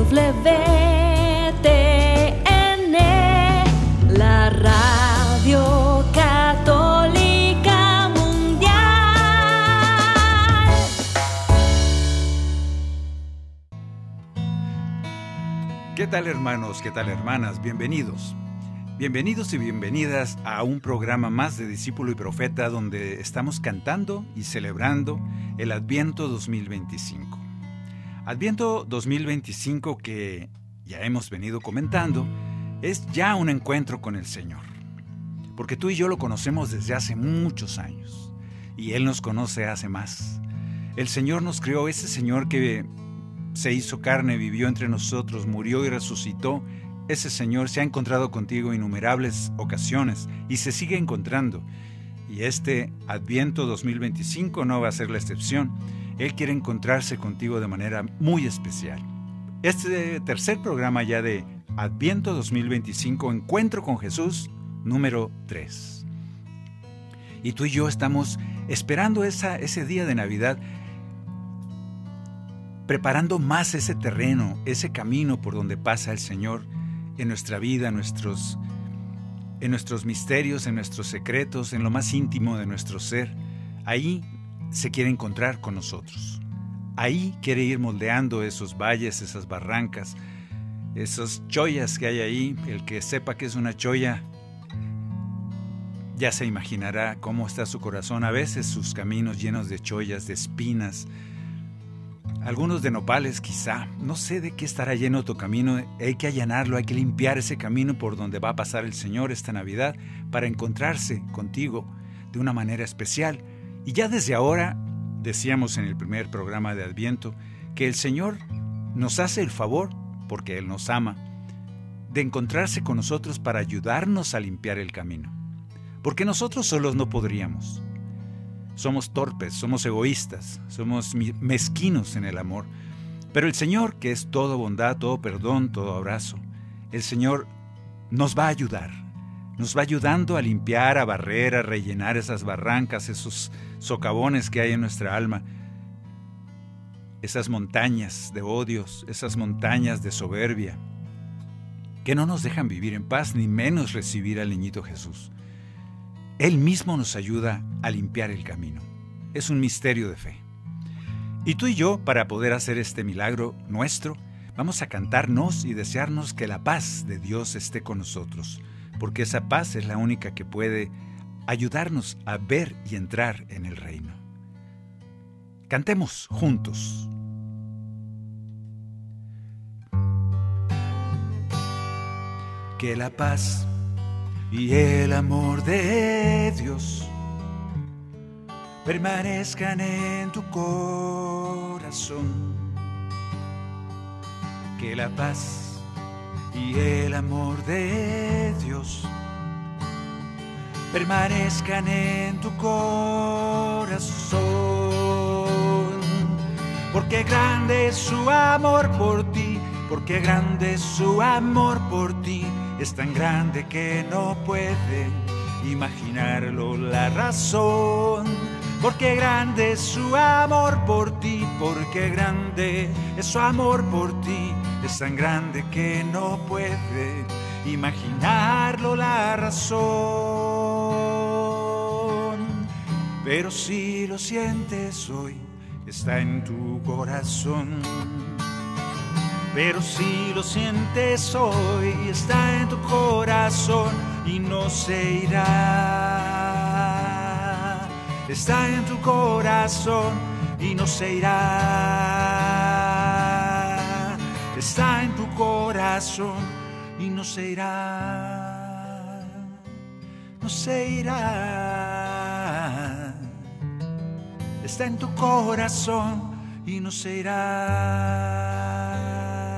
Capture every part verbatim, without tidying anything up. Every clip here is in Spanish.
T N, la Radio Católica Mundial. ¿Qué tal, hermanos? ¿Qué tal, hermanas? Bienvenidos. Bienvenidos y bienvenidas a un programa más de Discípulo y Profeta, donde estamos cantando y celebrando el Adviento dos mil veinticinco. Adviento dos mil veinticinco, que ya hemos venido comentando, es ya un encuentro con el Señor. Porque tú y yo lo conocemos desde hace muchos años, y Él nos conoce hace más. El Señor nos creó, ese Señor que se hizo carne, vivió entre nosotros, murió y resucitó. Ese Señor se ha encontrado contigo innumerables ocasiones y se sigue encontrando. Y este Adviento dos mil veinticinco no va a ser la excepción. Él quiere encontrarse contigo de manera muy especial. Este tercer programa ya de Adviento dos mil veinticinco, Encuentro con Jesús, número tres. Y tú y yo estamos esperando esa, ese día de Navidad, preparando más ese terreno, ese camino por donde pasa el Señor en nuestra vida, en nuestros, en nuestros misterios, en nuestros secretos, en lo más íntimo de nuestro ser. Ahí se quiere encontrar con nosotros. Ahí quiere ir moldeando esos valles, esas barrancas, esas chollas que hay ahí. El que sepa que es una cholla ya se imaginará cómo está su corazón. A veces sus caminos llenos de chollas, de espinas, algunos de nopales quizá. No sé de qué estará lleno tu camino. Hay que allanarlo, hay que limpiar ese camino por donde va a pasar el Señor esta Navidad para encontrarse contigo de una manera especial. Y ya desde ahora, decíamos en el primer programa de Adviento, que el Señor nos hace el favor, porque Él nos ama, de encontrarse con nosotros para ayudarnos a limpiar el camino. Porque nosotros solos no podríamos. Somos torpes, somos egoístas, somos mezquinos en el amor. Pero el Señor, que es todo bondad, todo perdón, todo abrazo, el Señor nos va a ayudar. Nos va ayudando a limpiar, a barrer, a rellenar esas barrancas, esos socavones que hay en nuestra alma. Esas montañas de odios, esas montañas de soberbia, que no nos dejan vivir en paz, ni menos recibir al niñito Jesús. Él mismo nos ayuda a limpiar el camino. Es un misterio de fe. Y tú y yo, para poder hacer este milagro nuestro, vamos a cantarnos y desearnos que la paz de Dios esté con nosotros, porque esa paz es la única que puede ayudarnos a ver y entrar en el reino. Cantemos juntos. Que la paz y el amor de Dios permanezcan en tu corazón. Que la paz y el amor de Dios permanezcan en tu corazón. Porque grande es su amor por ti, porque grande es su amor por ti. Es tan grande que no puede imaginarlo la razón. Porque grande es su amor por ti, porque grande es su amor por ti. Es tan grande que no puede imaginarlo la razón. Pero si lo sientes hoy, está en tu corazón. Pero si lo sientes hoy, está en tu corazón y no se irá. Está en tu corazón y no se irá. Está en tu corazón y no se irá. No se irá. Está en tu corazón y no se irá.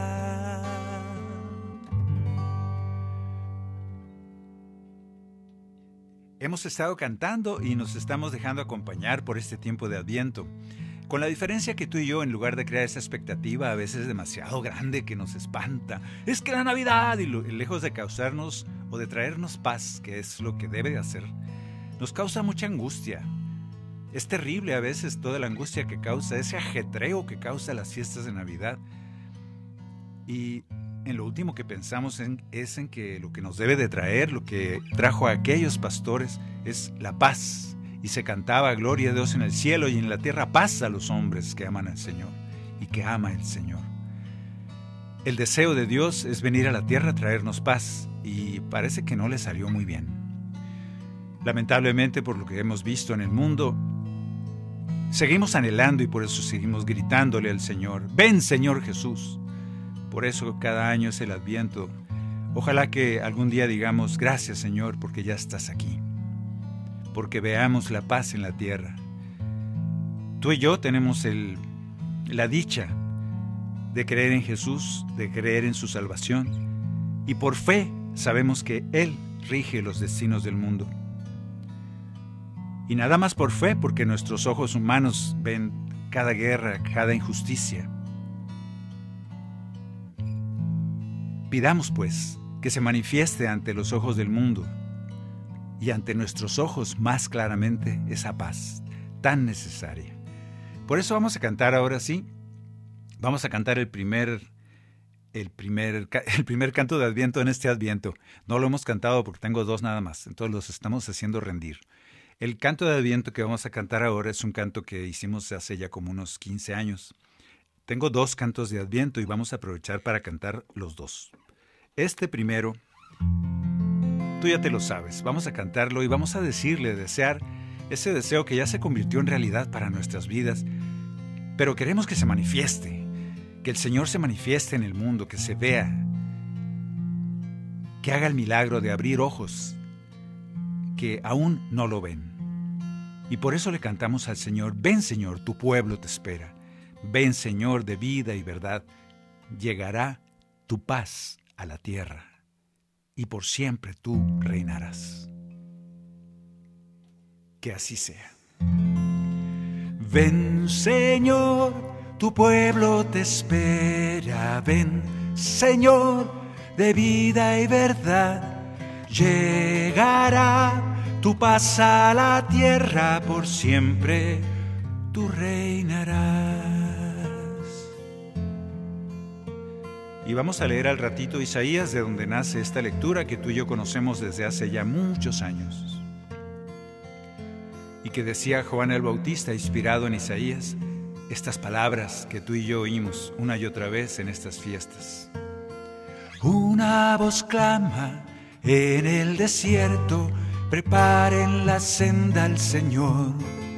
Hemos estado cantando y nos estamos dejando acompañar por este tiempo de Adviento, con la diferencia que tú y yo, en lugar de crear esa expectativa a veces demasiado grande que nos espanta, es que la Navidad, y lo, lejos de causarnos o de traernos paz, que es lo que debe de hacer, nos causa mucha angustia. Es terrible a veces toda la angustia que causa, ese ajetreo que causa las fiestas de Navidad. Y en lo último que pensamos en, es en que lo que nos debe de traer, lo que trajo a aquellos pastores, es la paz. Y se cantaba gloria a Dios en el cielo y en la tierra paz a los hombres que aman al Señor y que ama el Señor. El deseo de Dios es venir a la tierra a traernos paz, y parece que no le salió muy bien. Lamentablemente, por lo que hemos visto en el mundo, seguimos anhelando y por eso seguimos gritándole al Señor: ven, Señor Jesús. Por eso cada año es el Adviento. Ojalá que algún día digamos: gracias, Señor, porque ya estás aquí, porque veamos la paz en la tierra. Tú y yo tenemos el, la dicha de creer en Jesús, de creer en su salvación, y por fe sabemos que Él rige los destinos del mundo. Y nada más por fe, porque nuestros ojos humanos ven cada guerra, cada injusticia. Pidamos, pues, que se manifieste ante los ojos del mundo y ante nuestros ojos más claramente esa paz tan necesaria. Por eso vamos a cantar ahora sí. Vamos a cantar el primer, el, primer, el primer canto de Adviento en este Adviento. No lo hemos cantado porque tengo dos nada más, entonces los estamos haciendo rendir. El canto de Adviento que vamos a cantar ahora es un canto que hicimos hace ya como unos quince años. Tengo dos cantos de Adviento y vamos a aprovechar para cantar los dos. Este primero, tú ya te lo sabes, vamos a cantarlo y vamos a decirle, desear ese deseo que ya se convirtió en realidad para nuestras vidas, pero queremos que se manifieste. Que el Señor se manifieste en el mundo, que se vea, que haga el milagro de abrir ojos que aún no lo ven. Y por eso le cantamos al Señor: ven, Señor, tu pueblo te espera. Ven, Señor, de vida y verdad, llegará tu paz a la tierra y por siempre tú reinarás. Que así sea. Ven, Señor, tu pueblo te espera. Ven, Señor, de vida y verdad, llegará tu paz a la tierra, por siempre tú reinarás. Y vamos a leer al ratito Isaías, de donde nace esta lectura que tú y yo conocemos desde hace ya muchos años. Y que decía Juan el Bautista, inspirado en Isaías, estas palabras que tú y yo oímos una y otra vez en estas fiestas. Una voz clama en el desierto: preparen la senda al Señor.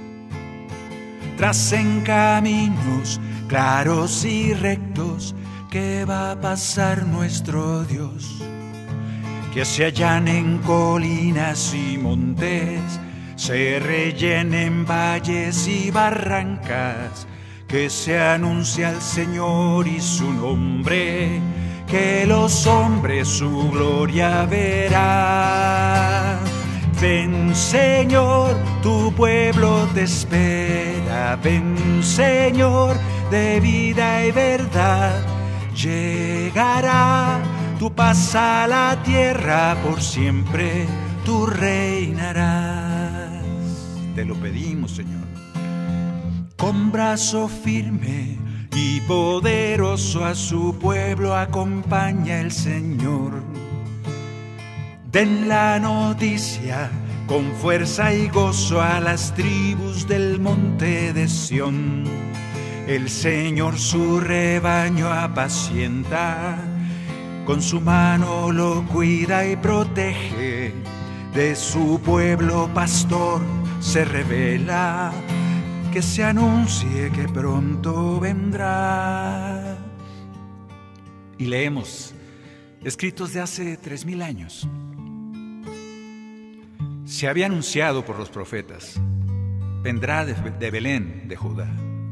Tracen caminos claros y rectos, que va a pasar nuestro Dios. Que se allanen colinas y montes, se rellenen valles y barrancas, que se anuncie al Señor y su nombre, que los hombres su gloria verán. Ven, Señor, tu pueblo te espera. Ven, Señor, de vida y verdad, llegará tu paz a la tierra, por siempre tú reinarás. Te lo pedimos, Señor. Con brazo firme y poderoso a su pueblo acompaña el Señor. Den la noticia con fuerza y gozo a las tribus del monte de Sión. El Señor su rebaño apacienta, con su mano lo cuida y protege. De su pueblo pastor se revela, que se anuncie que pronto vendrá. Y leemos escritos de hace tres mil años. Se había anunciado por los profetas: vendrá de, de Belén, de Judá,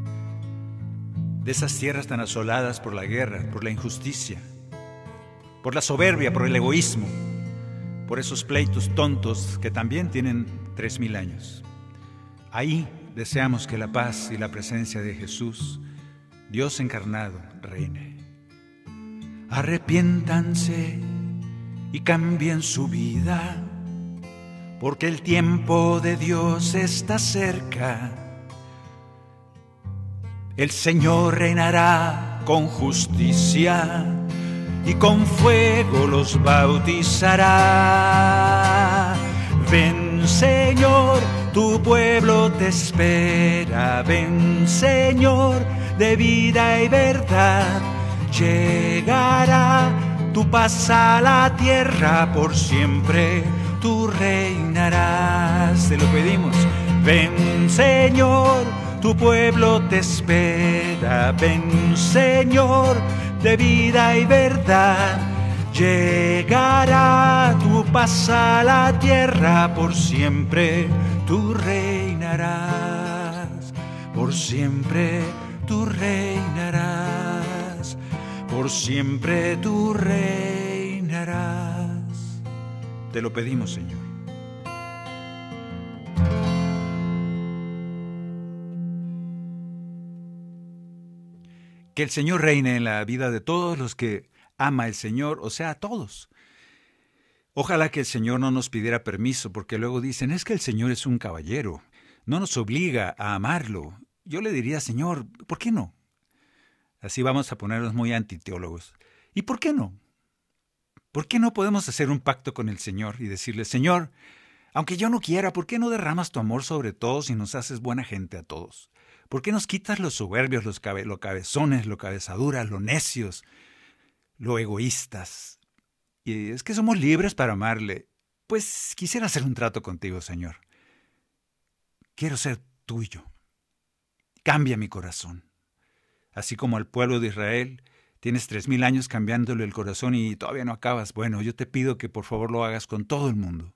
de esas tierras tan asoladas por la guerra, por la injusticia, por la soberbia, por el egoísmo, por esos pleitos tontos que también tienen tres mil años. Ahí deseamos que la paz y la presencia de Jesús, Dios encarnado, reine. Arrepiéntanse y cambien su vida, porque el tiempo de Dios está cerca. El Señor reinará con justicia y con fuego los bautizará. Ven, Señor, tu pueblo te espera. Ven, Señor, de vida y verdad. Llegará tu paz a la tierra, por siempre tú reinarás. Te lo pedimos. Ven, Señor, tu pueblo te espera. Ven, Señor, de vida y verdad. Llegará tu paz a la tierra, por siempre tú reinarás. Por siempre tú reinarás. Por siempre tú reinarás. Te lo pedimos, Señor. Que el Señor reine en la vida de todos los que ama el Señor, o sea, a todos. Ojalá que el Señor no nos pidiera permiso, porque luego dicen, es que el Señor es un caballero, no nos obliga a amarlo. Yo le diría, Señor, ¿por qué no? Así vamos a ponernos muy antiteólogos. ¿Y por qué no? ¿Por qué no podemos hacer un pacto con el Señor y decirle, Señor, aunque yo no quiera, ¿por qué no derramas tu amor sobre todos y nos haces buena gente a todos? ¿Por qué nos quitas los soberbios, los cabe, lo cabezones, lo cabezaduras, los necios, lo egoístas? Y es que somos libres para amarle. Pues quisiera hacer un trato contigo, Señor. Quiero ser tuyo. Cambia mi corazón. Así como al pueblo de Israel, tienes tres mil años cambiándole el corazón y todavía no acabas. Bueno, yo te pido que por favor lo hagas con todo el mundo.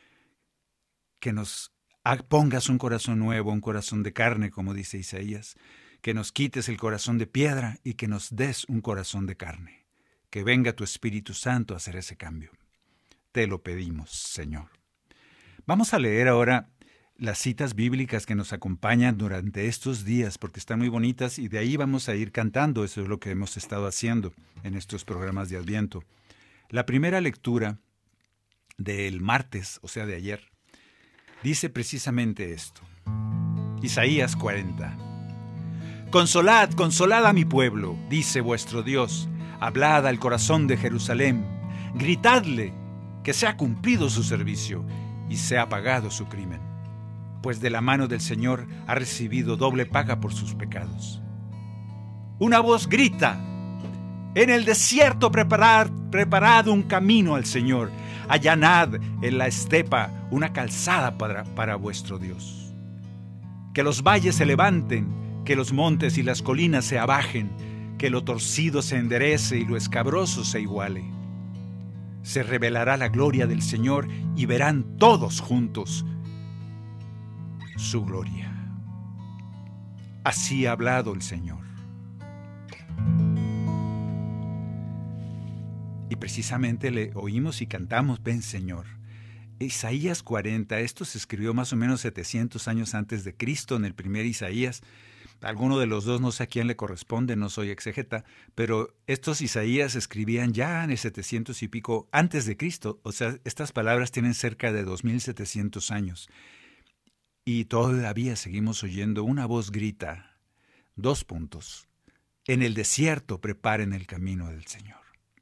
Que nos pongas un corazón nuevo, un corazón de carne, como dice Isaías. Que nos quites el corazón de piedra y que nos des un corazón de carne. Que venga tu Espíritu Santo a hacer ese cambio. Te lo pedimos, Señor. Vamos a leer ahora las citas bíblicas que nos acompañan durante estos días, porque están muy bonitas y de ahí vamos a ir cantando. Eso es lo que hemos estado haciendo en estos programas de Adviento. La primera lectura del martes, o sea de ayer, dice precisamente esto. Isaías cuarenta. Consolad, consolad a mi pueblo, dice vuestro Dios. Hablad al corazón de Jerusalén. Gritadle que se ha cumplido su servicio y se ha pagado su crimen. Pues de la mano del Señor ha recibido doble paga por sus pecados. Una voz grita: en el desierto preparad, preparad un camino al Señor. Allanad en la estepa una calzada para, para vuestro Dios. Que los valles se levanten, que los montes y las colinas se abajen, que lo torcido se enderece y lo escabroso se iguale. Se revelará la gloria del Señor y verán todos juntos su gloria. Así ha hablado el Señor. Y precisamente le oímos y cantamos, ven Señor. Isaías cuarenta, esto se escribió más o menos setecientos años antes de Cristo, en el primer Isaías. Alguno de los dos, no sé a quién le corresponde, no soy exegeta, pero estos Isaías escribían ya en el setecientos y pico antes de Cristo. O sea, estas palabras tienen cerca de dos mil setecientos años. Y todavía seguimos oyendo una voz grita, dos puntos, en el desierto preparen el camino del Señor.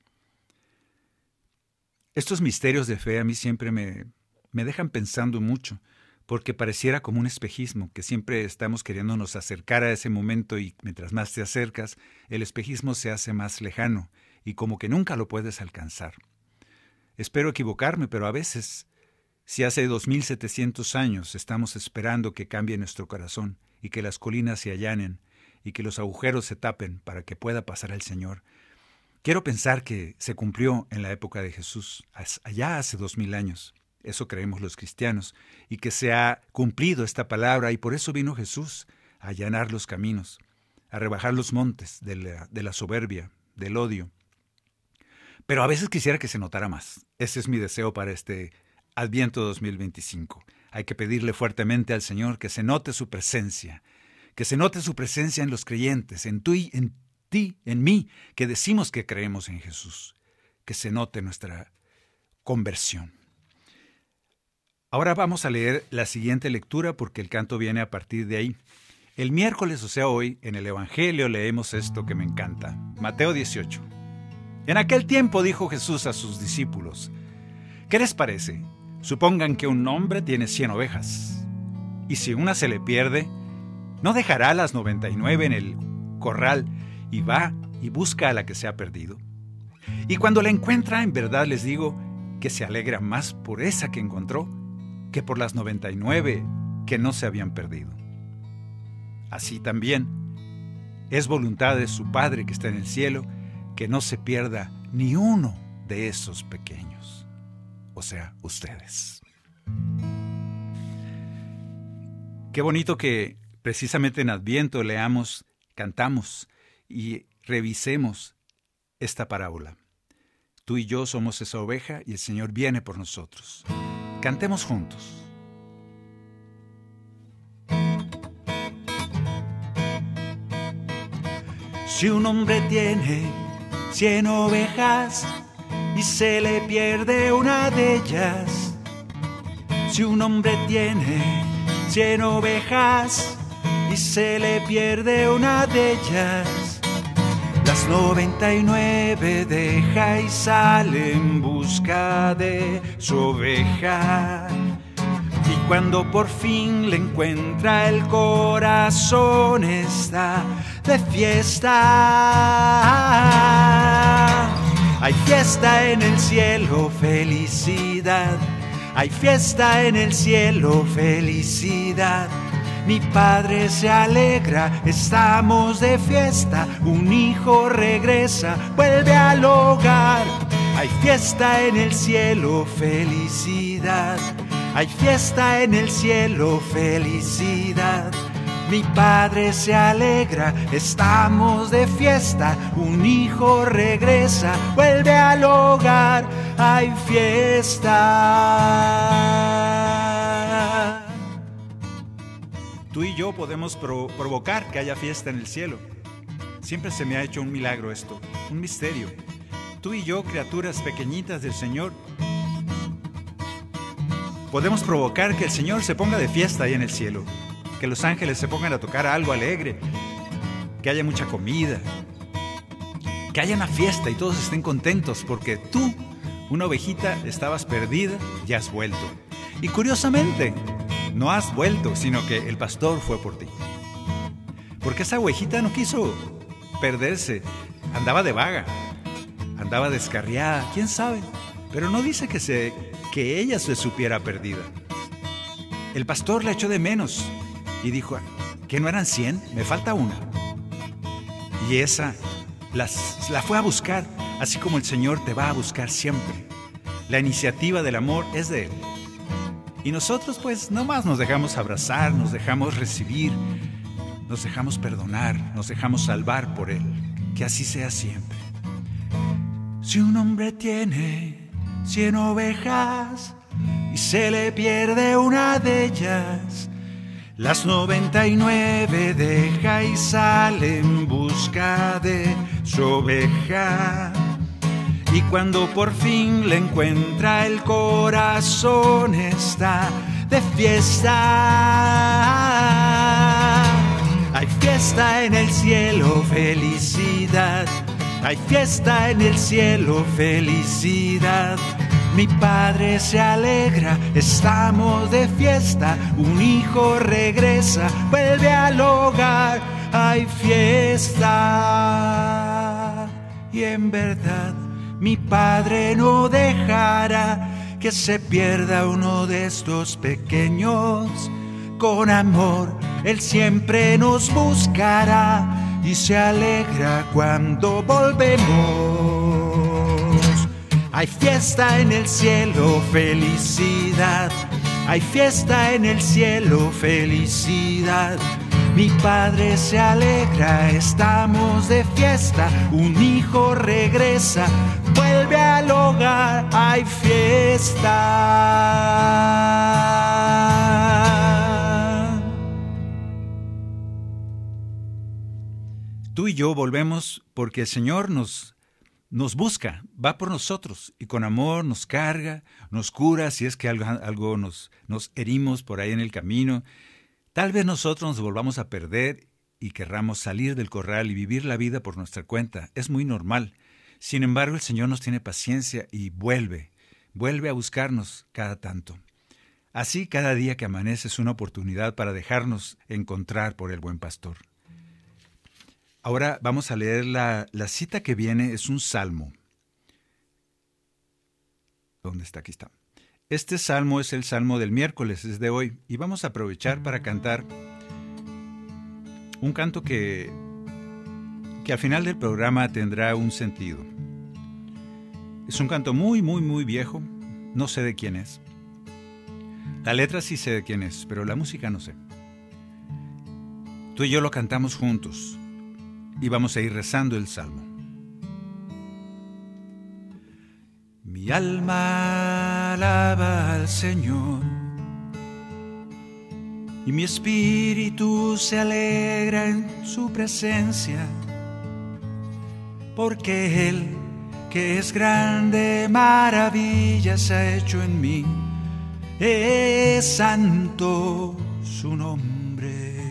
Estos misterios de fe a mí siempre me, me dejan pensando mucho, porque pareciera como un espejismo, que siempre estamos queriéndonos acercar a ese momento y mientras más te acercas, el espejismo se hace más lejano y como que nunca lo puedes alcanzar. Espero equivocarme, pero a veces, si hace dos mil setecientos años estamos esperando que cambie nuestro corazón y que las colinas se allanen y que los agujeros se tapen para que pueda pasar el Señor, quiero pensar que se cumplió en la época de Jesús, allá hace dos mil años. Eso creemos los cristianos, y que se ha cumplido esta palabra, y por eso vino Jesús a allanar los caminos, a rebajar los montes de la, de la soberbia, del odio. Pero a veces quisiera que se notara más. Ese es mi deseo para este Adviento dos mil veinticinco. Hay que pedirle fuertemente al Señor que se note su presencia, que se note su presencia en los creyentes, en tú y en ti, en mí, que decimos que creemos en Jesús, que se note nuestra conversión. Ahora vamos a leer la siguiente lectura porque el canto viene a partir de ahí. El miércoles, o sea hoy, en el Evangelio leemos esto que me encanta. Mateo dieciocho. En aquel tiempo dijo Jesús a sus discípulos: ¿Qué les parece? Supongan que un hombre tiene cien ovejas, y si una se le pierde, ¿no dejará las noventa y nueve en el corral y va y busca a la que se ha perdido? Y cuando la encuentra, en verdad les digo que se alegra más por esa que encontró que por las noventa y nueve que no se habían perdido. Así también es voluntad de su Padre que está en el cielo que no se pierda ni uno de esos pequeños, o sea, ustedes. Qué bonito que precisamente en Adviento leamos, cantamos y revisemos esta parábola. Tú y yo somos esa oveja y el Señor viene por nosotros. Cantemos juntos. Si un hombre tiene cien ovejas y se le pierde una de ellas, si un hombre tiene cien ovejas y se le pierde una de ellas, las noventa y nueve deja y sale en busca de su oveja. Y cuando por fin le encuentra, el corazón está de fiesta. Hay fiesta en el cielo, felicidad. Hay fiesta en el cielo, felicidad. Mi Padre se alegra, estamos de fiesta. Un hijo regresa, vuelve al hogar. Hay fiesta en el cielo, felicidad. Hay fiesta en el cielo, felicidad. Mi Padre se alegra, estamos de fiesta. Un hijo regresa, vuelve al hogar. Hay fiesta. Tú y yo podemos pro- provocar que haya fiesta en el cielo. Siempre se me ha hecho un milagro esto, un misterio. Tú y yo, criaturas pequeñitas del Señor, podemos provocar que el Señor se ponga de fiesta ahí en el cielo, que los ángeles se pongan a tocar algo alegre, que haya mucha comida, que haya una fiesta y todos estén contentos porque tú, una ovejita, estabas perdida y has vuelto. Y curiosamente, no has vuelto, sino que el pastor fue por ti. Porque esa ovejita no quiso perderse, andaba de vaga, andaba descarriada, quién sabe, pero no dice que, se, que ella se supiera perdida. El pastor la echó de menos y dijo, ¿que no eran cien? Me falta una. Y esa las, la fue a buscar, así como el Señor te va a buscar siempre. La iniciativa del amor es de Él. Y nosotros pues nomás nos dejamos abrazar, nos dejamos recibir, nos dejamos perdonar, nos dejamos salvar por Él. Que así sea siempre. Si un hombre tiene cien ovejas y se le pierde una de ellas, las noventa y nueve deja y sale en busca de su oveja. Y cuando por fin le encuentra, el corazón está de fiesta. Hay fiesta en el cielo, felicidad. Hay fiesta en el cielo, felicidad. Mi Padre se alegra, estamos de fiesta. Un hijo regresa, vuelve al hogar. Hay fiesta. Y en verdad, mi Padre no dejará que se pierda uno de estos pequeños. Con amor, Él siempre nos buscará y se alegra cuando volvemos. Hay fiesta en el cielo, felicidad. Hay fiesta en el cielo, felicidad. Mi Padre se alegra, estamos de fiesta. Un hijo regresa, vuelve al hogar. Hay fiesta. Tú y yo volvemos porque el Señor nos, nos busca, va por nosotros y con amor nos carga, nos cura si es que algo, algo nos, nos herimos por ahí en el camino. Tal vez nosotros nos volvamos a perder y querramos salir del corral y vivir la vida por nuestra cuenta. Es muy normal. Sin embargo, el Señor nos tiene paciencia y vuelve, vuelve a buscarnos cada tanto. Así, cada día que amanece es una oportunidad para dejarnos encontrar por el buen pastor. Ahora vamos a leer la, la cita que viene, es un salmo. ¿Dónde está? Aquí está. Este salmo es el salmo del miércoles, es de hoy, y vamos a aprovechar para cantar un canto que, que al final del programa tendrá un sentido. Es un canto muy, muy, muy viejo, no sé de quién es. La letra sí sé de quién es, pero la música no sé. Tú y yo lo cantamos juntos y vamos a ir rezando el salmo. Mi alma alaba al Señor y mi espíritu se alegra en su presencia, porque Él, que es grande, maravillas ha hecho en mí, es santo su nombre.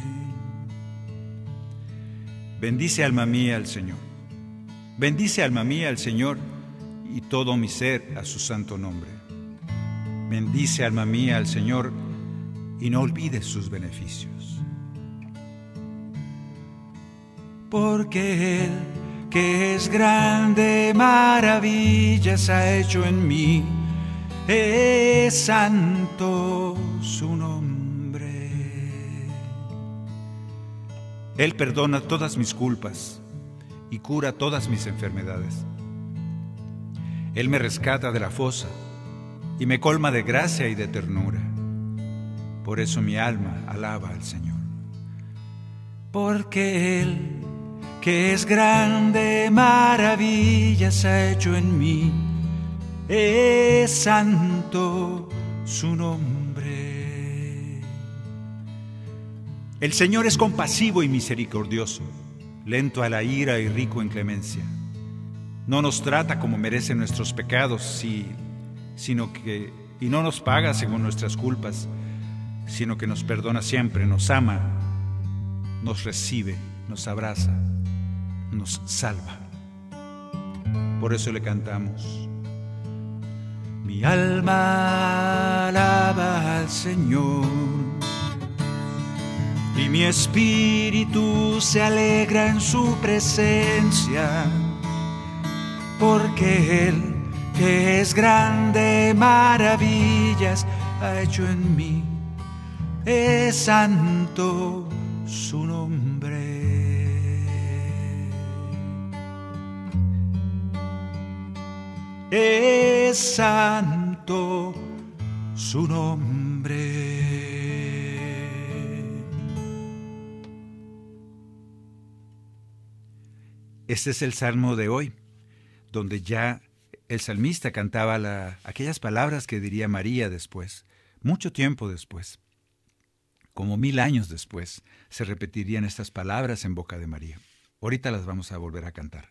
Bendice alma mía al Señor, bendice alma mía al Señor, y todo mi ser a su santo nombre. Bendice alma mía al Señor y no olvides sus beneficios. Porque Él, que es grande, maravillas ha hecho en mí, es santo su nombre. Él perdona todas mis culpas y cura todas mis enfermedades. Él me rescata de la fosa y me colma de gracia y de ternura. Por eso mi alma alaba al Señor. Porque Él, que es grande, maravillas ha hecho en mí, es santo su nombre. El Señor es compasivo y misericordioso, lento a la ira y rico en clemencia. No nos trata como merecen nuestros pecados, sí, sino que, y no nos paga según nuestras culpas, sino que nos perdona siempre, nos ama, nos recibe, nos abraza, nos salva. Por eso le cantamos. Mi alma alaba al Señor y mi espíritu se alegra en su presencia, porque Él, que es grande, maravillas ha hecho en mí, es santo su nombre. Es santo su nombre. Este es el salmo de hoy, donde ya el salmista cantaba la, aquellas palabras que diría María después, mucho tiempo después, como mil años después, se repetirían estas palabras en boca de María. Ahorita las vamos a volver a cantar.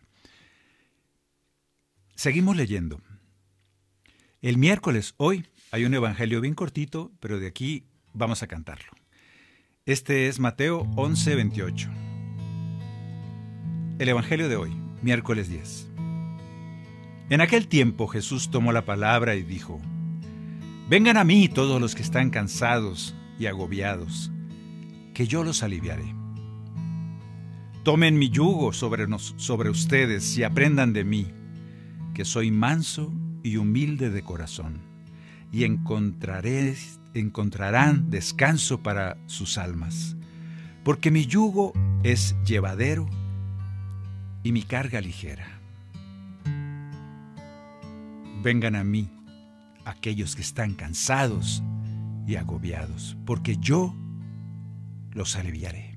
Seguimos leyendo. El miércoles, hoy, hay un evangelio bien cortito, pero de aquí vamos a cantarlo. Este es Mateo once, veintiocho. El evangelio de hoy, miércoles diez. En aquel tiempo Jesús tomó la palabra y dijo: Vengan a mí todos los que están cansados y agobiados, que yo los aliviaré. Tomen mi yugo sobre, nos, sobre ustedes y aprendan de mí, que soy manso y humilde de corazón, y encontraré, encontrarán descanso para sus almas, porque mi yugo es llevadero y mi carga ligera. Vengan a mí, aquellos que están cansados y agobiados, porque yo los aliviaré.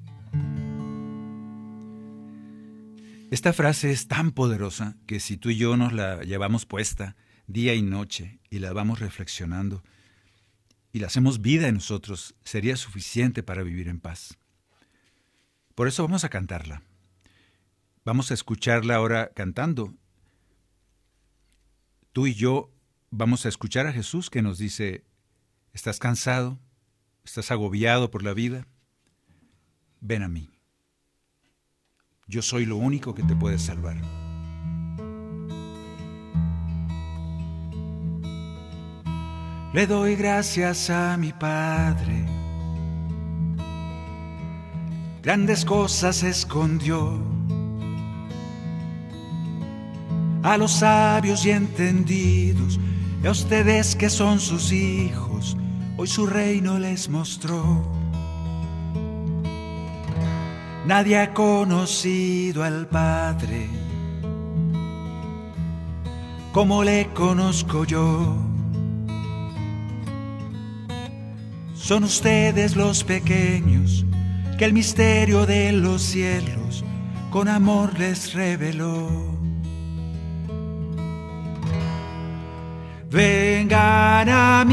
Esta frase es tan poderosa que si tú y yo nos la llevamos puesta día y noche y la vamos reflexionando y la hacemos vida en nosotros, sería suficiente para vivir en paz. Por eso vamos a cantarla. Vamos a escucharla ahora cantando. Tú y yo vamos a escuchar a Jesús que nos dice: ¿estás cansado? ¿Estás agobiado por la vida? Ven a mí. Yo soy lo único que te puede salvar. Le doy gracias a mi Padre. Grandes cosas escondió a los sabios y entendidos, y a ustedes que son sus hijos, hoy su reino les mostró. Nadie ha conocido al Padre como le conozco yo. Son ustedes los pequeños que el misterio de los cielos con amor les reveló. Vengan a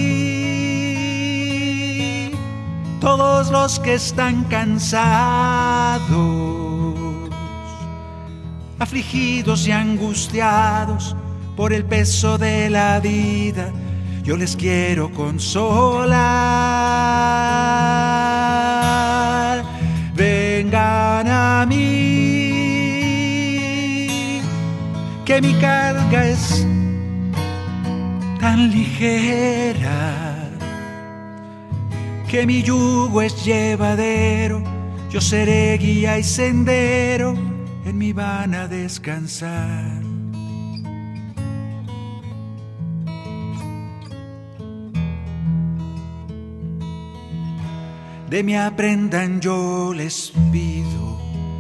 mí todos los que están cansados, afligidos y angustiados por el peso de la vida, yo les quiero consolar. Vengan a mí, que mi carga es tan ligera, que mi yugo es llevadero, yo seré guía y sendero, en mí van a descansar. De mí aprendan, yo les pido,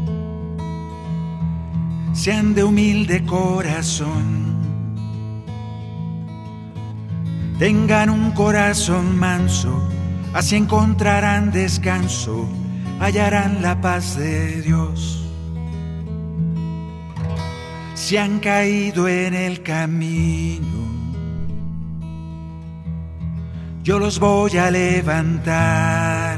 sean de humilde corazón, tengan un corazón manso, así encontrarán descanso, hallarán la paz de Dios. Si han caído en el camino, yo los voy a levantar.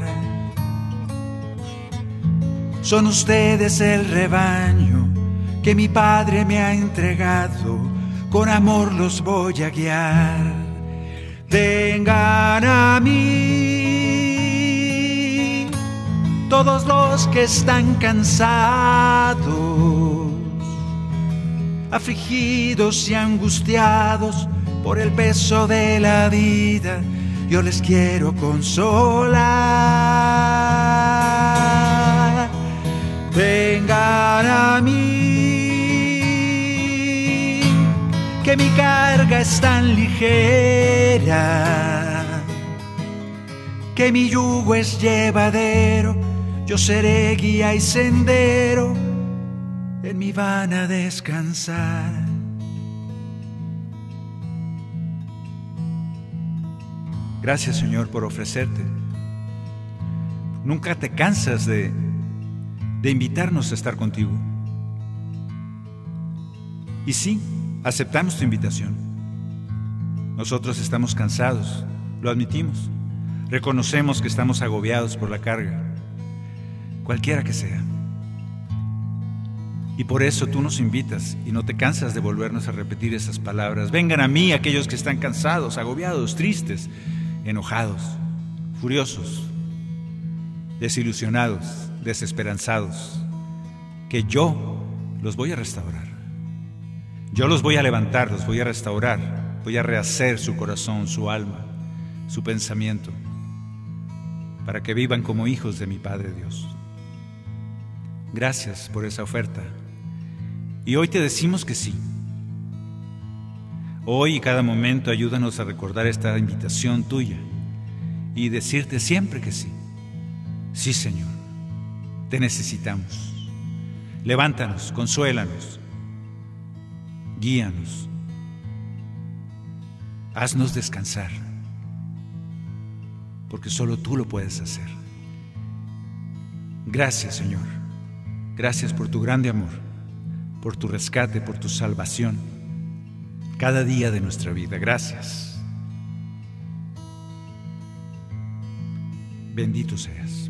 Son ustedes el rebaño que mi Padre me ha entregado, con amor los voy a guiar. Vengan a mí todos los que están cansados, afligidos y angustiados por el peso de la vida, yo les quiero consolar. Vengan a mí, que mi carga es tan ligera, que mi yugo es llevadero, yo seré guía y sendero, en mí van a descansar. Gracias, Señor, por ofrecerte. Nunca te cansas de, de invitarnos a estar contigo. Y sí, aceptamos tu invitación. Nosotros estamos cansados, lo admitimos. Reconocemos que estamos agobiados por la carga, cualquiera que sea. Y por eso tú nos invitas y no te cansas de volvernos a repetir esas palabras. Vengan a mí aquellos que están cansados, agobiados, tristes, enojados, furiosos, desilusionados, desesperanzados, que yo los voy a restaurar. Yo los voy a levantar, los voy a restaurar, voy a rehacer su corazón, su alma, su pensamiento, para que vivan como hijos de mi Padre Dios. Gracias por esa oferta. Y hoy te decimos que sí. Hoy y cada momento ayúdanos a recordar esta invitación tuya y decirte siempre que sí. Sí, Señor, te necesitamos. Levántanos, consuélanos, guíanos, haznos descansar, porque solo tú lo puedes hacer. Gracias, Señor. Gracias por tu grande amor, por tu rescate, por tu salvación cada día de nuestra vida. Gracias. Bendito seas.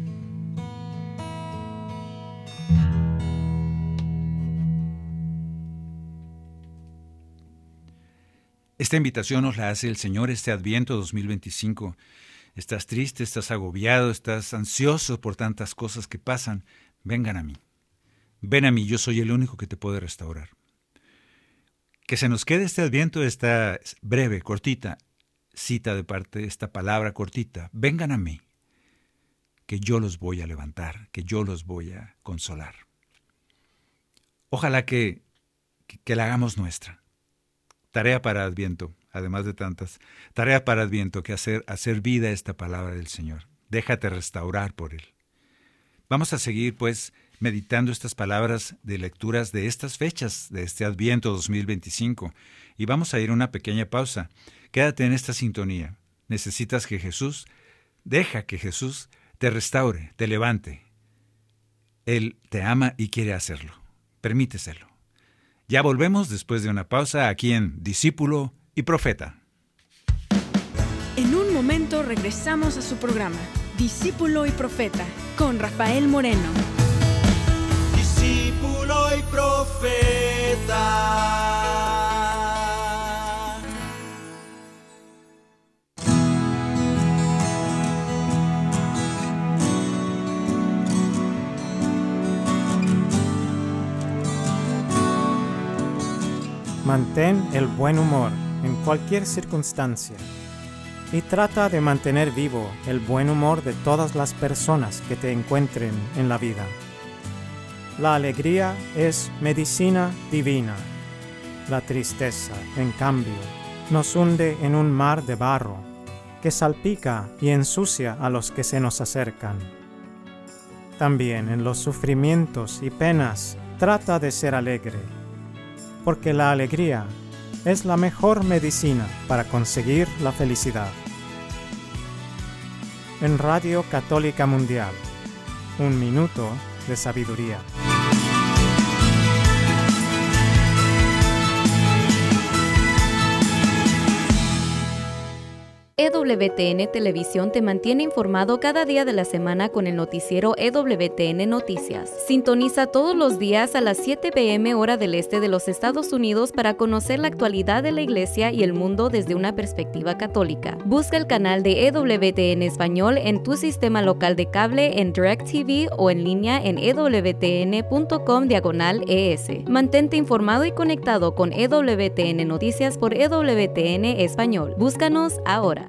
Esta invitación nos la hace el Señor este Adviento dos mil veinticinco. Estás triste, estás agobiado, estás ansioso por tantas cosas que pasan. Vengan a mí. Ven a mí, yo soy el único que te puede restaurar. Que se nos quede este Adviento, esta breve, cortita, cita de parte, esta palabra cortita: vengan a mí, que yo los voy a levantar, que yo los voy a consolar. Ojalá que, que, que la hagamos nuestra. Tarea para Adviento, además de tantas, tarea para Adviento, que hacer, hacer vida esta palabra del Señor. Déjate restaurar por Él. Vamos a seguir, pues, meditando estas palabras de lecturas de estas fechas, de este Adviento dos mil veinticinco. Y vamos a ir a una pequeña pausa. Quédate en esta sintonía. Necesitas que Jesús, deja que Jesús te restaure, te levante. Él te ama y quiere hacerlo. Permíteselo. Ya volvemos después de una pausa aquí en Discípulo y Profeta. En un momento regresamos a su programa, Discípulo y Profeta, con Rafael Moreno. Discípulo y Profeta. Mantén el buen humor en cualquier circunstancia y trata de mantener vivo el buen humor de todas las personas que te encuentren en la vida. La alegría es medicina divina. La tristeza, en cambio, nos hunde en un mar de barro que salpica y ensucia a los que se nos acercan. También en los sufrimientos y penas trata de ser alegre, porque la alegría es la mejor medicina para conseguir la felicidad. En Radio Católica Mundial, un minuto de sabiduría. E W T N Televisión te mantiene informado cada día de la semana con el noticiero E W T N Noticias. Sintoniza todos los días a las siete p m hora del este de los Estados Unidos para conocer la actualidad de la Iglesia y el mundo desde una perspectiva católica. Busca el canal de E W T N Español en tu sistema local de cable, en DirecTV o en línea en e w t n punto com diagonal e s. Mantente informado y conectado con E W T N Noticias por E W T N Español. Búscanos ahora.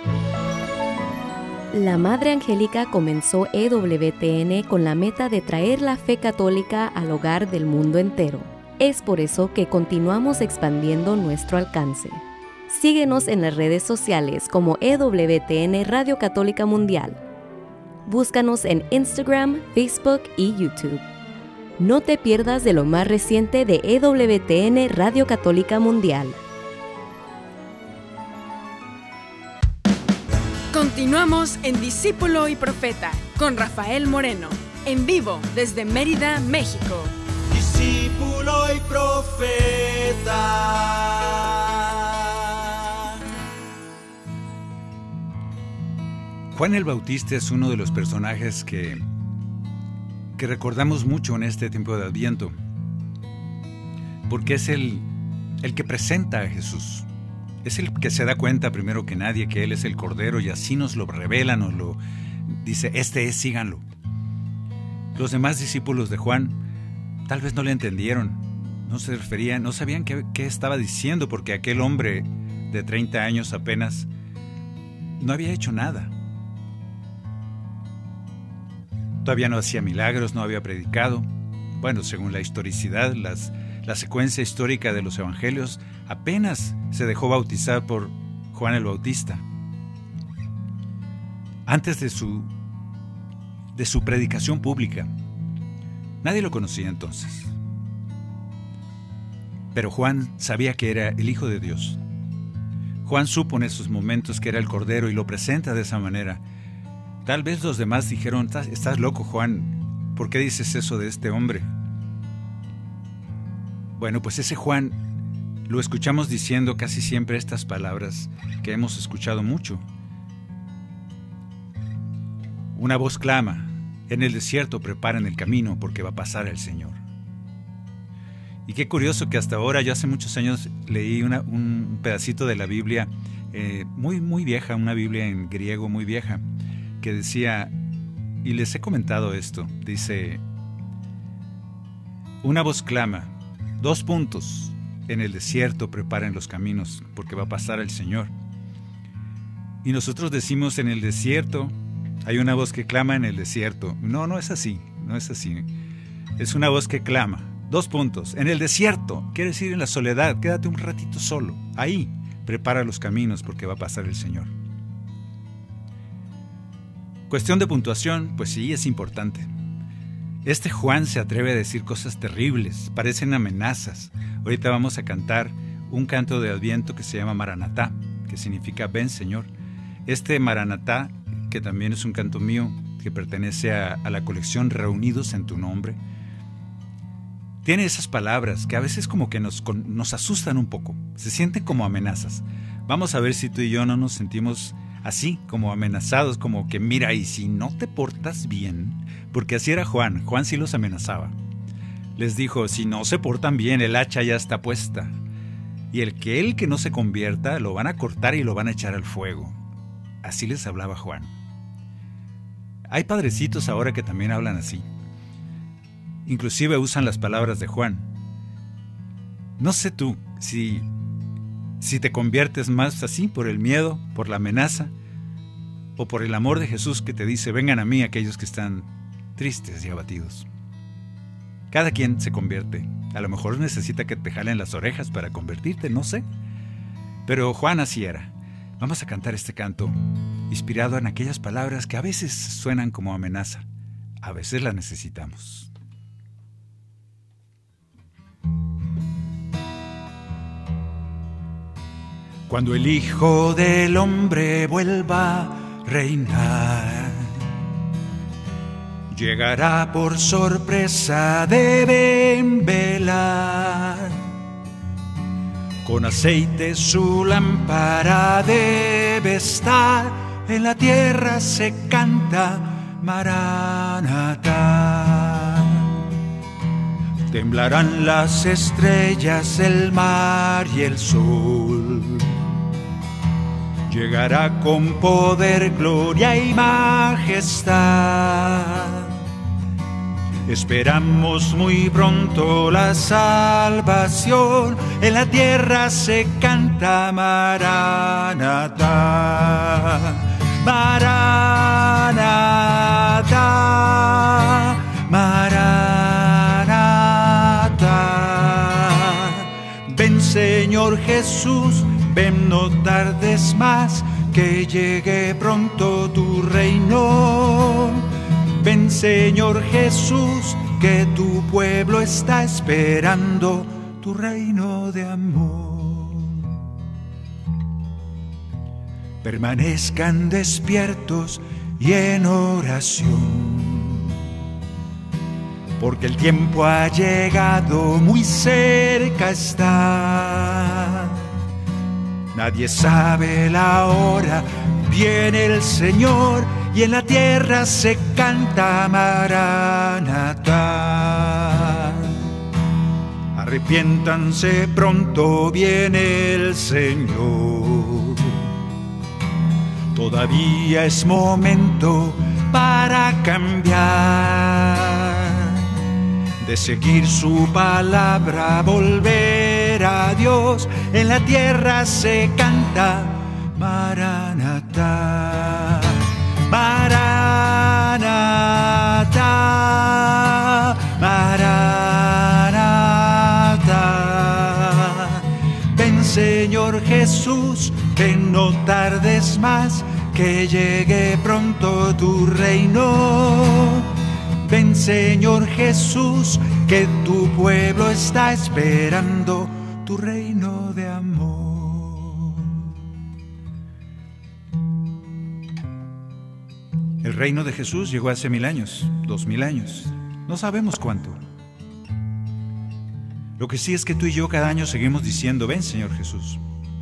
La Madre Angélica comenzó E W T N con la meta de traer la fe católica al hogar del mundo entero. Es por eso que continuamos expandiendo nuestro alcance. Síguenos en las redes sociales como E W T N Radio Católica Mundial. Búscanos en Instagram, Facebook y YouTube. No te pierdas de lo más reciente de E W T N Radio Católica Mundial. Continuamos en Discípulo y Profeta con Rafael Moreno, en vivo desde Mérida, México. Discípulo y Profeta. Juan el Bautista es uno de los personajes que, que recordamos mucho en este tiempo de Adviento, porque es el, el que presenta a Jesús. Es el que se da cuenta primero que nadie que Él es el Cordero, y así nos lo revela, nos lo dice: este es, síganlo. Los demás discípulos de Juan tal vez no le entendieron, no se referían, no sabían qué, qué estaba diciendo, porque aquel hombre de treinta años apenas no había hecho nada. Todavía no hacía milagros, no había predicado. Bueno, según la historicidad, las, la secuencia histórica de los evangelios, apenas se dejó bautizar por Juan el Bautista. Antes de su, de su predicación pública, nadie lo conocía entonces. Pero Juan sabía que era el Hijo de Dios. Juan supo en esos momentos que era el Cordero y lo presenta de esa manera. Tal vez los demás dijeron: estás, estás loco, Juan, ¿por qué dices eso de este hombre? Bueno, pues ese Juan lo escuchamos diciendo casi siempre estas palabras que hemos escuchado mucho. Una voz clama: en el desierto preparen el camino, porque va a pasar el Señor. Y qué curioso que hasta ahora, yo hace muchos años leí una, un pedacito de la Biblia eh, muy, muy vieja, una Biblia en griego muy vieja, que decía, y les he comentado esto, dice: una voz clama, dos puntos, en el desierto preparen los caminos, porque va a pasar el Señor. Y nosotros decimos en el desierto, hay una voz que clama en el desierto. No, no es así, no es así. Es una voz que clama. Dos puntos. En el desierto, quiere decir en la soledad, quédate un ratito solo. Ahí, prepara los caminos porque va a pasar el Señor. Cuestión de puntuación, pues sí, es importante. Este Juan se atreve a decir cosas terribles, parecen amenazas. Ahorita vamos a cantar un canto de Adviento que se llama Maranatá, que significa ven Señor. Este Maranatá, que también es un canto mío, que pertenece a, a la colección Reunidos en tu Nombre, tiene esas palabras que a veces como que nos, nos asustan un poco, se sienten como amenazas. Vamos a ver si tú y yo no nos sentimos así, como amenazados, como que mira, y si no te portas bien, porque así era Juan, Juan sí los amenazaba. Les dijo, si no se portan bien, el hacha ya está puesta, y el que el que no se convierta, lo van a cortar y lo van a echar al fuego. Así les hablaba Juan. Hay padrecitos ahora que también hablan así. Inclusive usan las palabras de Juan. No sé tú, si, si te conviertes más así por el miedo, por la amenaza, o por el amor de Jesús que te dice, vengan a mí aquellos que están tristes y abatidos. Cada quien se convierte. A lo mejor necesita que te jalen las orejas para convertirte, no sé. Pero Juan así era. Vamos a cantar este canto, inspirado en aquellas palabras que a veces suenan como amenaza. A veces la necesitamos. Cuando el Hijo del Hombre vuelva a reinar, llegará por sorpresa, deben velar. Con aceite su lámpara debe estar, en la tierra se canta Maranatá. Temblarán las estrellas, el mar y el sol. Llegará con poder, gloria y majestad. Esperamos muy pronto la salvación. En la tierra se canta Maranatá. Maranatá. Maranatá. Ven Señor Jesús, ven, no tardes más, que llegue pronto tu reino. Ven Señor Jesús, que tu pueblo está esperando tu reino de amor. Permanezcan despiertos y en oración, porque el tiempo ha llegado, muy cerca está. Nadie sabe la hora, viene el Señor, y en la tierra se canta Maranatá. Arrepiéntanse, pronto viene el Señor. Todavía es momento para cambiar, de seguir su palabra, volver a Dios. En la tierra se canta Maranatá. Maranatá, Maranatá. Ven Señor Jesús, ven, no tardes más, que llegue pronto tu reino. Ven Señor Jesús, que tu pueblo está esperando tu reino de amor. El reino de Jesús llegó hace mil años, dos mil años, no sabemos cuánto. Lo que sí es que tú y yo cada año seguimos diciendo, ven Señor Jesús.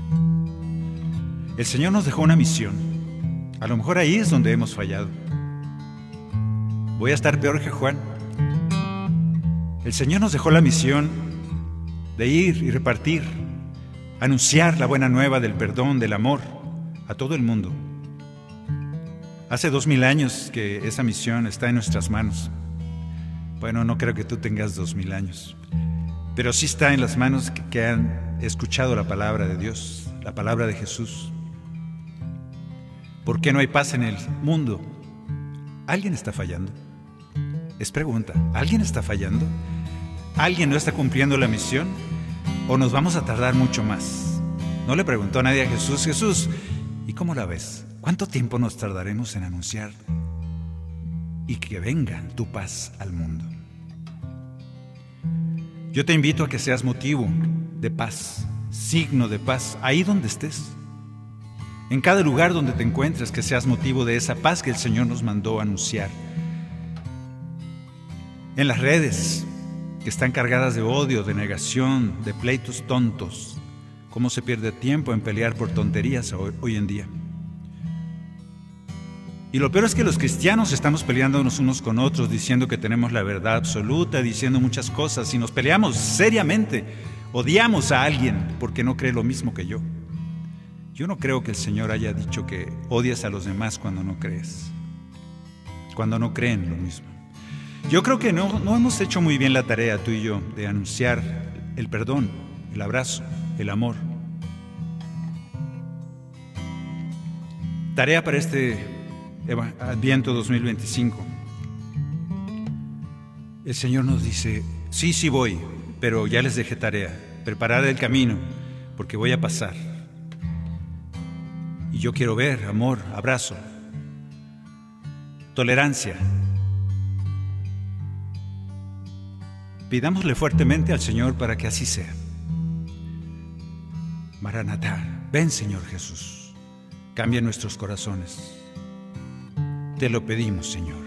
El Señor nos dejó una misión. A lo mejor ahí es donde hemos fallado. Voy a estar peor que Juan. El Señor nos dejó la misión de ir y repartir, anunciar la buena nueva del perdón, del amor a todo el mundo. Hace dos mil años que esa misión está en nuestras manos. Bueno, no creo que tú tengas dos mil años, pero sí está en las manos que, que han escuchado la palabra de Dios, la palabra de Jesús. ¿Por qué no hay paz en el mundo? ¿Alguien está fallando? Es pregunta, ¿alguien está fallando? ¿Alguien no está cumpliendo la misión? ¿O nos vamos a tardar mucho más? No le preguntó a nadie a Jesús: Jesús, ¿y cómo la ves? ¿Cuánto tiempo nos tardaremos en anunciar y que venga tu paz al mundo? Yo te invito a que seas motivo de paz, signo de paz, ahí donde estés. En cada lugar donde te encuentres, que seas motivo de esa paz que el Señor nos mandó a anunciar. En las redes, que están cargadas de odio, de negación, de pleitos tontos. ¿Cómo se pierde tiempo en pelear por tonterías hoy, hoy en día? Y lo peor es que los cristianos estamos peleándonos unos con otros, diciendo que tenemos la verdad absoluta, diciendo muchas cosas, y nos peleamos seriamente. Odiamos a alguien porque no cree lo mismo que yo. Yo no creo que el Señor haya dicho que odias a los demás cuando no crees, cuando no creen lo mismo. Yo creo que no, no hemos hecho muy bien la tarea, tú y yo, de anunciar el perdón, el abrazo, el amor. Tarea para este Adviento dos mil veinticinco. El Señor nos dice: sí, sí voy, pero ya les dejé tarea, preparar el camino, porque voy a pasar. Y yo quiero ver amor, abrazo, tolerancia. Pidámosle fuertemente al Señor para que así sea. Maranatá, ven Señor Jesús, cambia nuestros corazones. Te lo pedimos, Señor.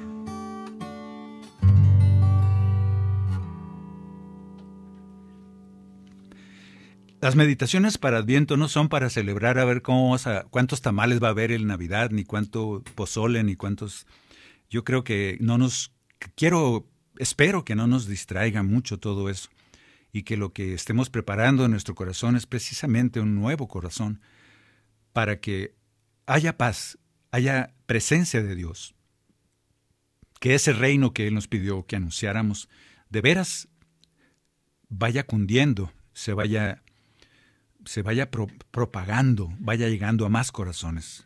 Las meditaciones para Adviento no son para celebrar a ver cómo vas a, cuántos tamales va a haber en Navidad, ni cuánto pozole, ni cuántos. Yo creo que no nos quiero, espero que no nos distraiga mucho todo eso, y que lo que estemos preparando en nuestro corazón es precisamente un nuevo corazón para que haya paz, haya presencia de Dios, que ese reino que Él nos pidió que anunciáramos de veras vaya cundiendo, se vaya se vaya pro, propagando, vaya llegando a más corazones.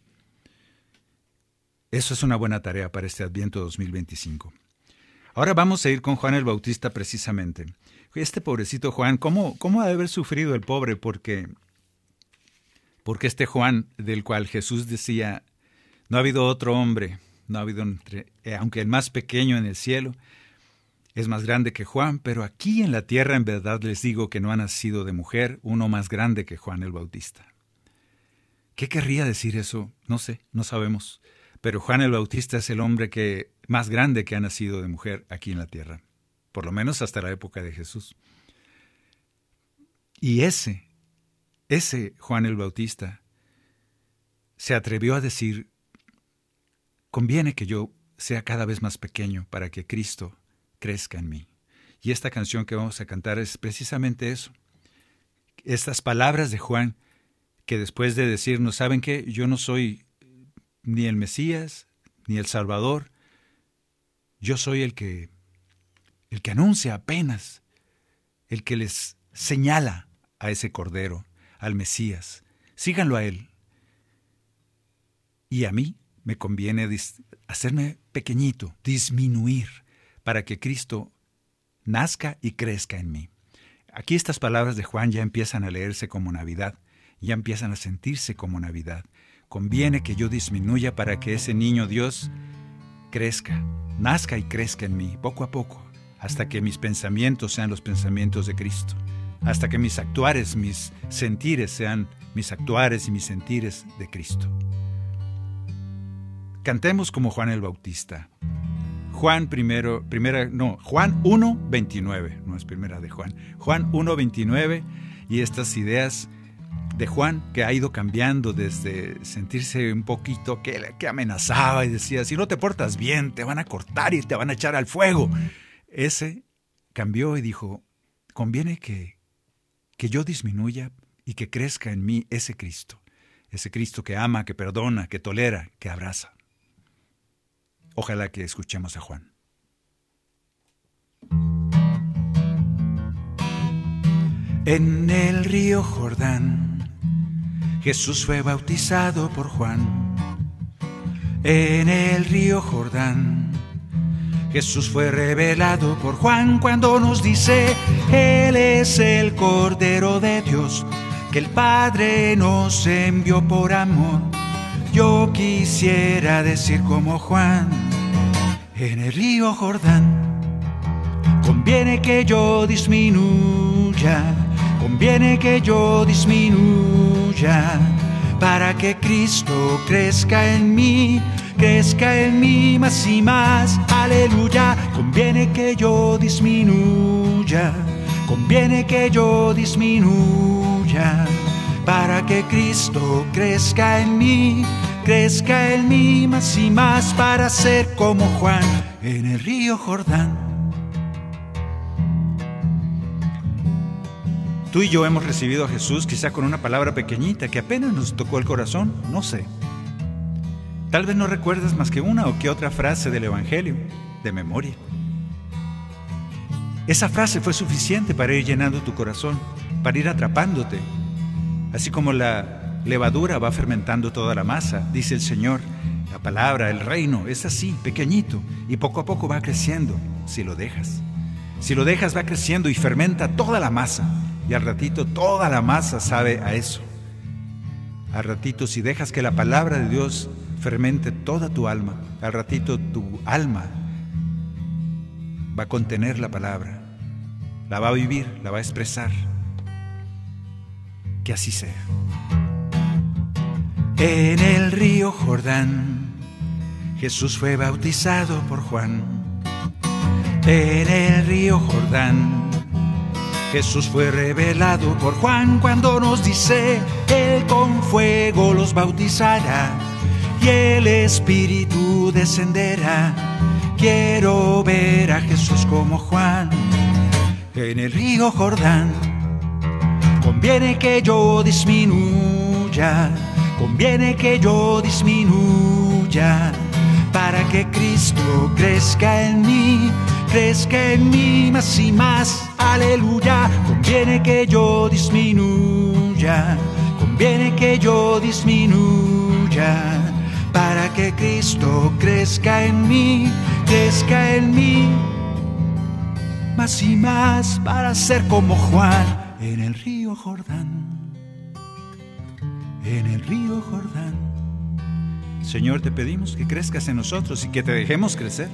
Eso es una buena tarea para este Adviento dos mil veinticinco. Ahora vamos a ir con Juan el Bautista precisamente. Este pobrecito Juan, ¿cómo, cómo ha de haber sufrido el pobre? Porque, porque este Juan, del cual Jesús decía, no ha habido otro hombre, no ha habido entre, eh, aunque el más pequeño en el cielo, es más grande que Juan, pero aquí en la tierra en verdad les digo que no ha nacido de mujer uno más grande que Juan el Bautista. ¿Qué querría decir eso? No sé, no sabemos. Pero Juan el Bautista es el hombre que, más grande que ha nacido de mujer aquí en la tierra, por lo menos hasta la época de Jesús. Y ese, ese Juan el Bautista se atrevió a decir, conviene que yo sea cada vez más pequeño para que Cristo crezca en mí. Y esta canción que vamos a cantar es precisamente eso. Estas palabras de Juan, que después de decirnos, ¿saben qué? Yo no soy ni el Mesías, ni el Salvador. Yo soy el que, el que anuncia apenas, el que les señala a ese Cordero, al Mesías. Síganlo a Él. Y a mí me conviene dis- hacerme pequeñito, disminuir, para que Cristo nazca y crezca en mí. Aquí estas palabras de Juan ya empiezan a leerse como Navidad, ya empiezan a sentirse como Navidad. Conviene que yo disminuya para que ese niño Dios crezca, nazca y crezca en mí, poco a poco, hasta que mis pensamientos sean los pensamientos de Cristo, hasta que mis actuares, mis sentires sean mis actuares y mis sentires de Cristo. Cantemos como Juan el Bautista. Juan primero, primera, no, Juan uno veintinueve, no es primera de Juan. Juan uno veintinueve, y estas ideas de Juan que ha ido cambiando desde sentirse un poquito que, que amenazaba y decía, si no te portas bien, te van a cortar y te van a echar al fuego. Ese cambió y dijo, conviene que, que yo disminuya y que crezca en mí ese Cristo, ese Cristo que ama, que perdona, que tolera, que abraza. Ojalá que escuchemos a Juan. En el río Jordán, Jesús fue bautizado por Juan. En el río Jordán, Jesús fue revelado por Juan cuando nos dice: Él es el Cordero de Dios, que el Padre nos envió por amor. Yo quisiera decir como Juan: en el río Jordán, conviene que yo disminuya, conviene que yo disminuya, para que Cristo crezca en mí, crezca en mí más y más. Aleluya. Conviene que yo disminuya, conviene que yo disminuya, para que Cristo crezca en mí, crezca en mí más y más, para ser como Juan en el río Jordán. Tú y yo hemos recibido a Jesús quizá con una palabra pequeñita que apenas nos tocó el corazón, no sé. Tal vez no recuerdas más que una o que otra frase del Evangelio, de memoria. Esa frase fue suficiente para ir llenando tu corazón, para ir atrapándote. Así como la levadura va fermentando toda la masa, dice el Señor, la palabra, el reino, es así, pequeñito, y poco a poco va creciendo, si lo dejas. Si lo dejas, va creciendo y fermenta toda la masa, y al ratito toda la masa sabe a eso. Al ratito, si dejas que la palabra de Dios fermente toda tu alma, al ratito tu alma va a contener la palabra, la va a vivir, la va a expresar. Que así sea. En el río Jordán, Jesús fue bautizado por Juan. En el río Jordán, Jesús fue revelado por Juan cuando nos dice: Él con fuego los bautizará y el Espíritu descenderá. Quiero ver a Jesús como Juan en el río Jordán. Conviene que yo disminuya, conviene que yo disminuya, para que Cristo crezca en mí, crezca en mí más y más. Aleluya. Conviene que yo disminuya, conviene que yo disminuya, para que Cristo crezca en mí, crezca en mí más y más, para ser como Juan en el río Jordán, en el río Jordán. Señor, te pedimos que crezcas en nosotros y que te dejemos crecer.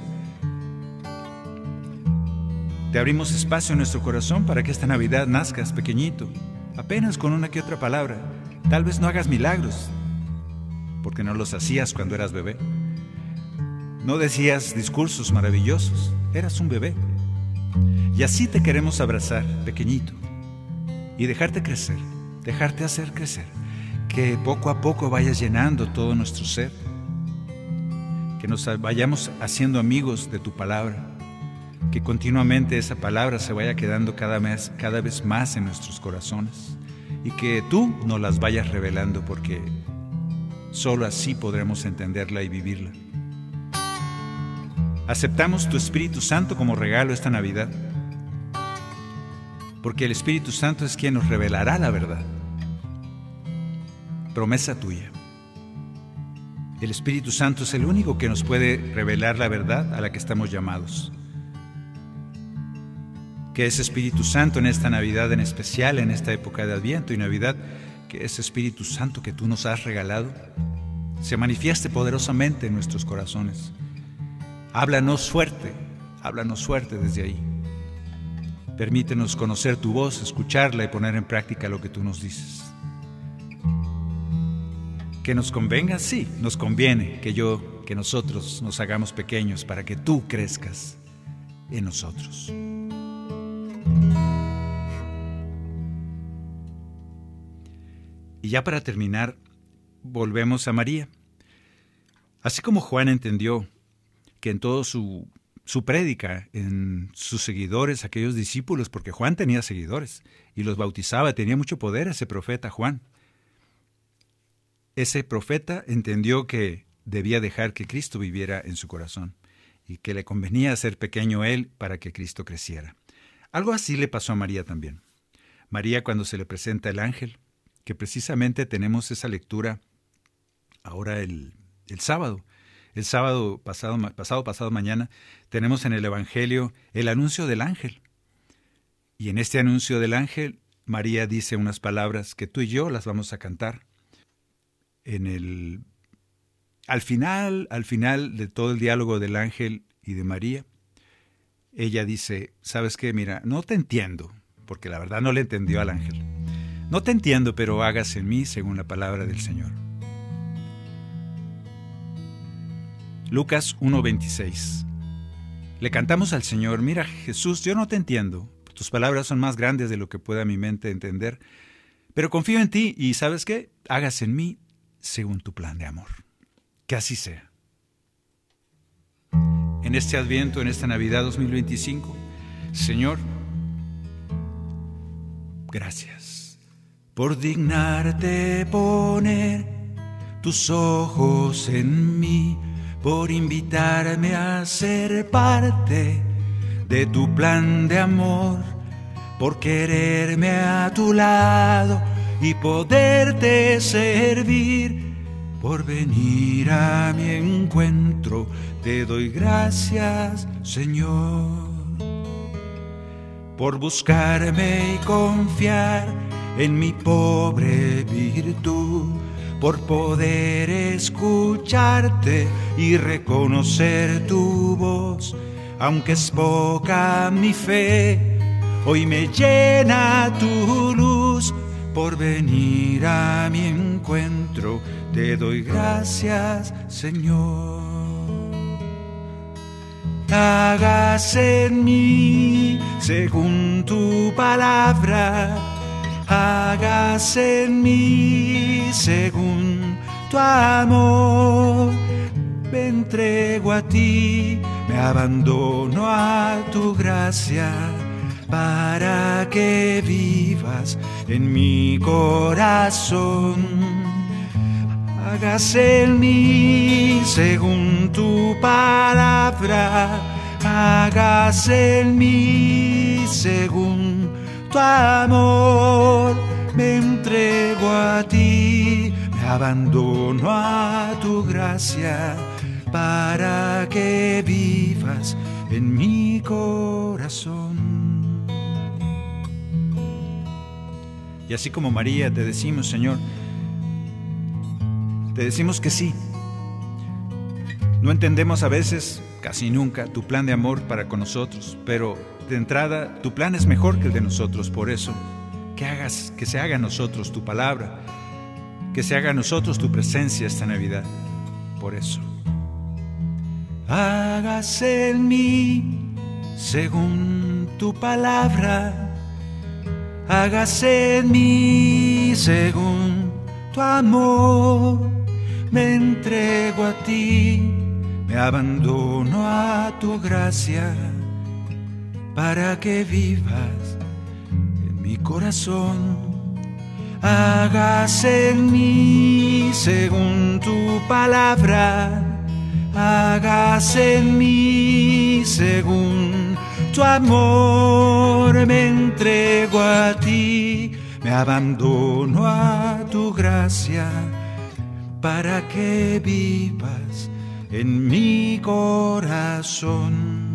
Te abrimos espacio en nuestro corazón para que esta Navidad nazcas pequeñito, apenas con una que otra palabra. Tal vez no hagas milagros, porque no los hacías cuando eras bebé. No decías discursos maravillosos, eras un bebé. Y así te queremos abrazar, pequeñito, y dejarte crecer, dejarte hacer crecer, que poco a poco vayas llenando todo nuestro ser, que nos vayamos haciendo amigos de tu palabra, que continuamente esa palabra se vaya quedando cada vez, cada vez más en nuestros corazones, y que tú nos las vayas revelando, porque solo así podremos entenderla y vivirla. Aceptamos tu Espíritu Santo como regalo esta Navidad, porque el Espíritu Santo es quien nos revelará la verdad. Promesa tuya. El Espíritu Santo es el único que nos puede revelar la verdad a la que estamos llamados. Que ese Espíritu Santo en esta Navidad en especial, en esta época de Adviento y Navidad, que ese Espíritu Santo que tú nos has regalado, se manifieste poderosamente en nuestros corazones. Háblanos fuerte, háblanos fuerte desde ahí. Permítenos conocer tu voz, escucharla y poner en práctica lo que tú nos dices. ¿Que nos convenga? Sí, nos conviene que yo, que nosotros nos hagamos pequeños para que tú crezcas en nosotros. Y ya para terminar, volvemos a María. Así como Juan entendió que en todo su, su prédica, en sus seguidores, aquellos discípulos, porque Juan tenía seguidores y los bautizaba, tenía mucho poder ese profeta Juan. Ese profeta entendió que debía dejar que Cristo viviera en su corazón y que le convenía hacer pequeño él para que Cristo creciera. Algo así le pasó a María también. María, cuando se le presenta el ángel, que precisamente tenemos esa lectura ahora el, el sábado, El sábado pasado, pasado, pasado mañana, tenemos en el Evangelio el anuncio del ángel. Y en este anuncio del ángel, María dice unas palabras que tú y yo las vamos a cantar. En el, al final, al final de todo el diálogo del ángel y de María, ella dice, ¿sabes qué? Mira, no te entiendo, porque la verdad no le entendió al ángel. No te entiendo, pero hágase en mí según la palabra del Señor. Lucas uno veintiséis. Le cantamos al Señor, mira Jesús, yo no te entiendo, tus palabras son más grandes de lo que pueda mi mente entender, pero confío en ti y ¿sabes qué? Hágase en mí según tu plan de amor. Que así sea. En este Adviento, en esta Navidad dos mil veinticinco, Señor, gracias por dignarte poner tus ojos en mí, por invitarme a ser parte de tu plan de amor, por quererme a tu lado y poderte servir, por venir a mi encuentro. Te doy gracias, Señor, por buscarme y confiar en mi pobre virtud, por poder escucharte y reconocer tu voz. Aunque es poca mi fe, hoy me llena tu luz, por venir a mi encuentro. Te doy gracias, Señor. Hágase en mí según tu palabra, hágase en mí según tu amor. Me entrego a ti, me abandono a tu gracia, para que vivas en mi corazón. Hágase en mí según tu palabra, hágase en mí según tu amor. Me entrego a ti, me abandono a tu gracia, para que vivas en mi corazón. Y así como María te decimos, Señor, te decimos que sí. No entendemos a veces, casi nunca, tu plan de amor para con nosotros, pero de entrada tu plan es mejor que el de nosotros. Por eso, que hagas, que se haga en nosotros tu palabra, que se haga en nosotros tu presencia esta Navidad. Por eso, hágase en mí según tu palabra, hágase en mí según tu amor. Me entrego a ti, me abandono a tu gracia, para que vivas en mi corazón. Hágase en mí según tu palabra, hágase en mí según tu amor. Me entrego a ti, me abandono a tu gracia, para que vivas en mi corazón.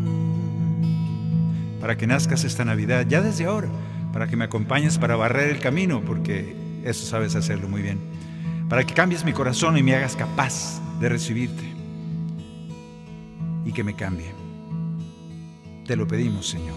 Para que nazcas esta Navidad, ya desde ahora, para que me acompañes para barrer el camino, porque eso sabes hacerlo muy bien. Para que cambies mi corazón y me hagas capaz de recibirte y que me cambie. Te lo pedimos, Señor.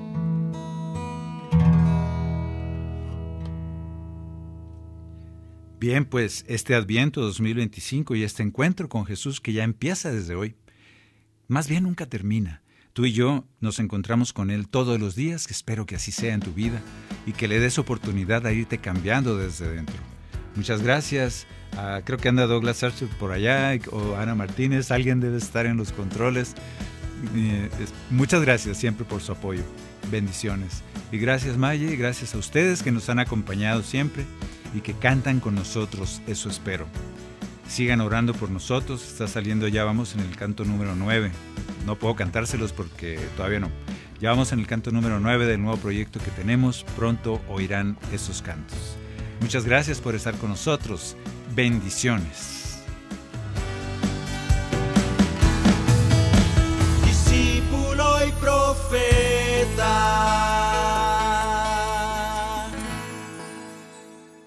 Bien, pues este Adviento dos mil veinticinco y este encuentro con Jesús que ya empieza desde hoy, más bien nunca termina. Tú y yo nos encontramos con Él todos los días, que espero que así sea en tu vida y que le des oportunidad a irte cambiando desde dentro. Muchas gracias. Uh, creo que anda Douglas Archer por allá o Ana Martínez, alguien debe estar en los controles. Eh, es, muchas gracias siempre por su apoyo. Bendiciones. Y gracias, Maye, y gracias a ustedes que nos han acompañado siempre y que cantan con nosotros, eso espero. Sigan orando por nosotros, está saliendo, ya vamos en el canto número nueve. No puedo cantárselos porque todavía no. Ya vamos en el canto número nueve del nuevo proyecto que tenemos, pronto oirán esos cantos. Muchas gracias por estar con nosotros, bendiciones.